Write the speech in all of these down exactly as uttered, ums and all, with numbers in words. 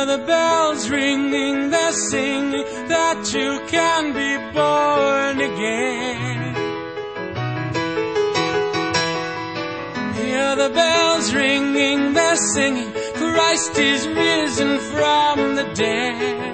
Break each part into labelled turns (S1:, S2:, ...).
S1: the bells ringing, they're singing that you can be born again. Hear the bells ringing, they're singing, Christ is risen from the dead.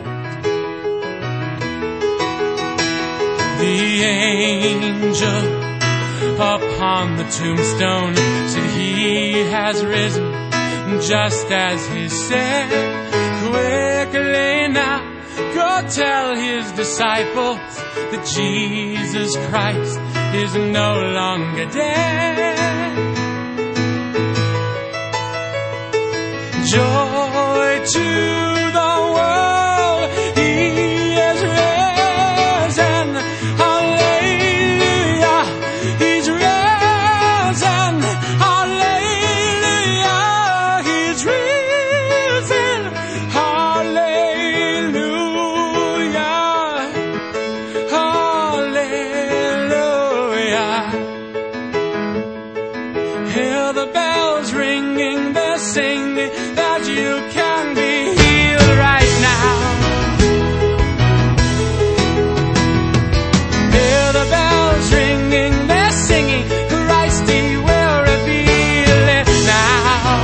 S1: The angel upon the tombstone said he has risen just as he said. Quickly now, go tell his disciples that Jesus Christ is no longer dead. Joy to the world, he is risen. Hallelujah, he's risen. Hallelujah, he's risen. Hallelujah, hallelujah. Hear the bells ringing, they're singing that you can be healed right now. Hear the bells ringing, they're singing, Christ, he will reveal it now.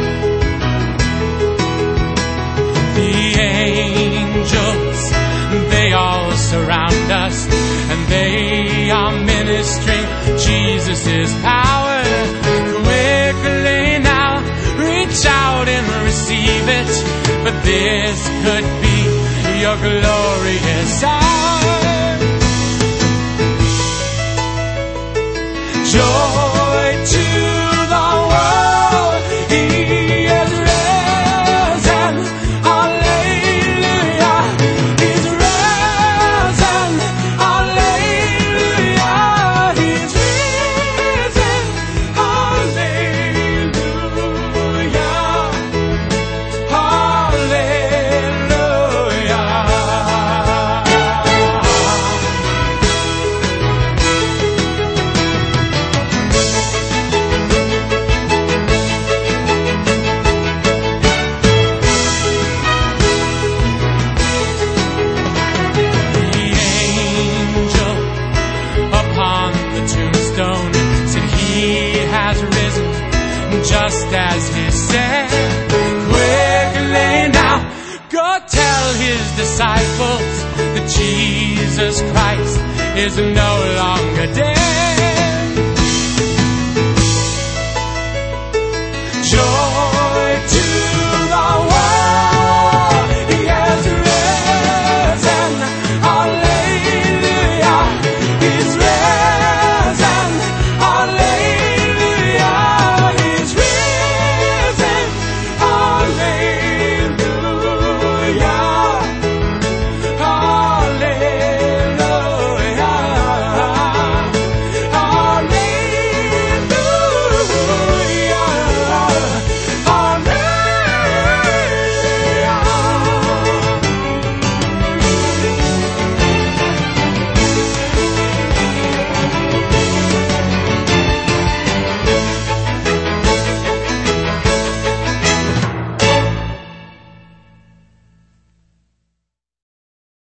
S1: The angels, they all surround us, and they are ministering Jesus' power. Quickly now, reach out and receive it, but this could be your glorious hour. Joy to the world, he is risen. Hallelujah, he's risen. Hallelujah, he's risen. Hallelujah, just as he said. Quickly now, go tell his disciples that Jesus Christ is no longer